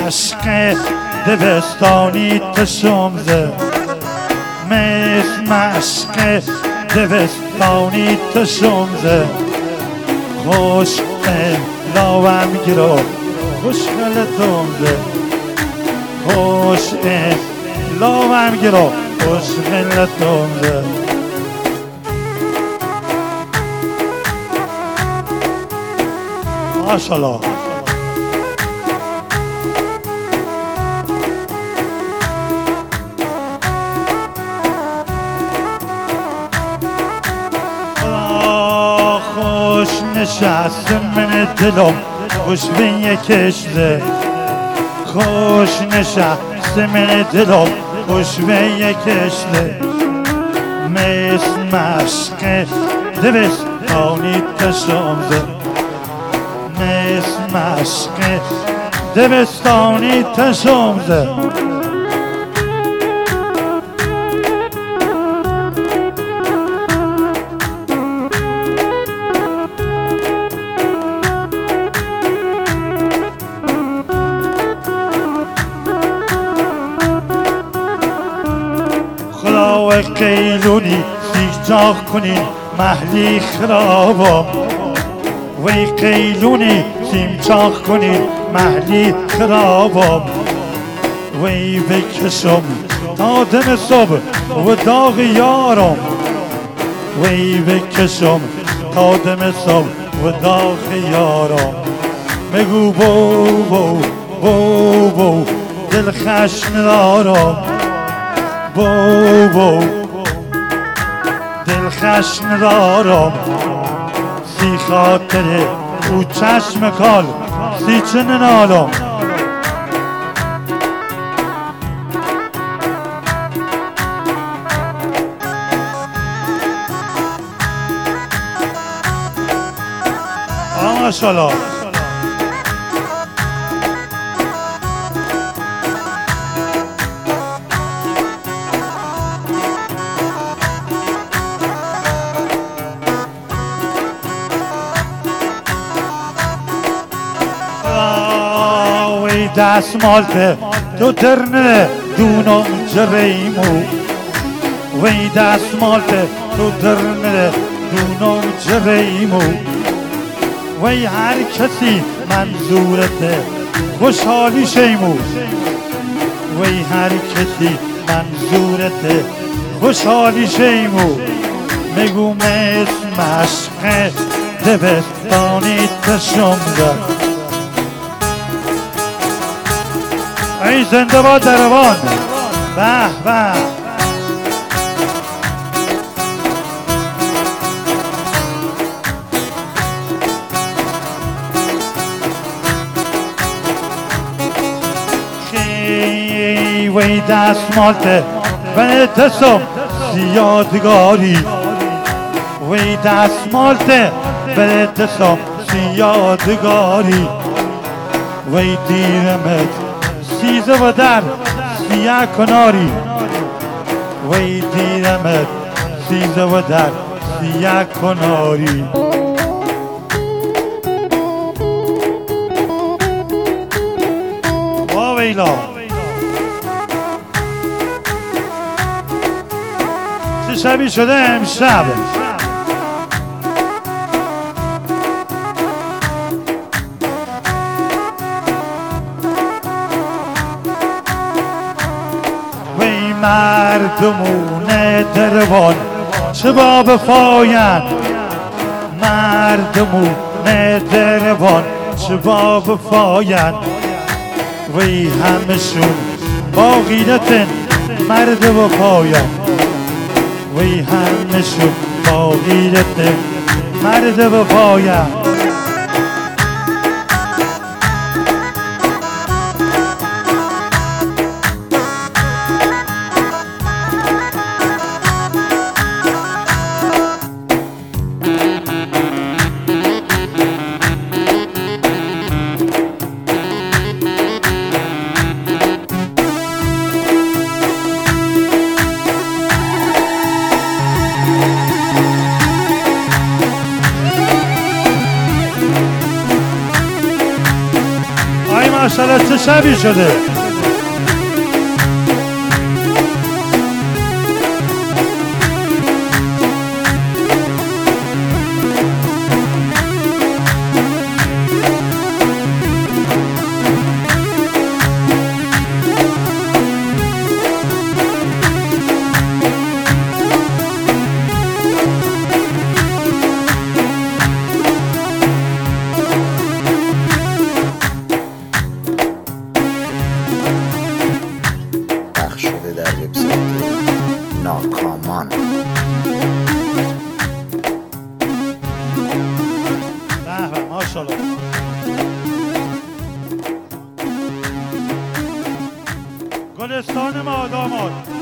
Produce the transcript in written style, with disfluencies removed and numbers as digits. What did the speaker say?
مشق دبستانی تشمزه مثل مشق دبستانی تشمزه خوش لاوم گرو خوش خلتمزه خوش لاوم گرو خوش خلتمزه ماشالله خوش نشست من دلم خوش به یکشته خوش نشست من دلم خوش به یکشته مثل مشق دبستانی تشمزه مثل مشق دبستانی تشمزه خلاو قیلونی سیجاق کنین محلی خرابم وی قیلونی سیمچاق کنین محلی خرابم وی بکشم تا دم صبح و داغ یارم وی بکشم تا دم صبح و داغ یارم بگو بو بو بو بو دل خشم دارم بو بو دل خشم دارم سی خاطره او چشم کال سی چنین آلم ماشالله دستمالته تو درنه دونم جریمو وی دستمالته تو درنه دونم جریمو وی هر کسی منظورته خوشحالی شیمو وی هر کسی منظورته خوشحالی شیمو میگو مثل مشق دبستانی تشمزه ای زنده باد دربان به به خی وی دستمالته و دستم زیادگاری وی دستمالته و دستم زیادگاری وی دیرمت سیزه و در سیاه کناری وی دیرمت سیزه و در سیاه کناری وا ویلا چه شبی شده امشب مردمون دربان چه با بفاین مردمون دربان چه با بفاین وی همشون با غیرت مرد وفاین وی همشون با غیرت مرد وفاین ماشاءالله چه شبی شده. ناکامان. به ماشاءالله. گلستان ما داماد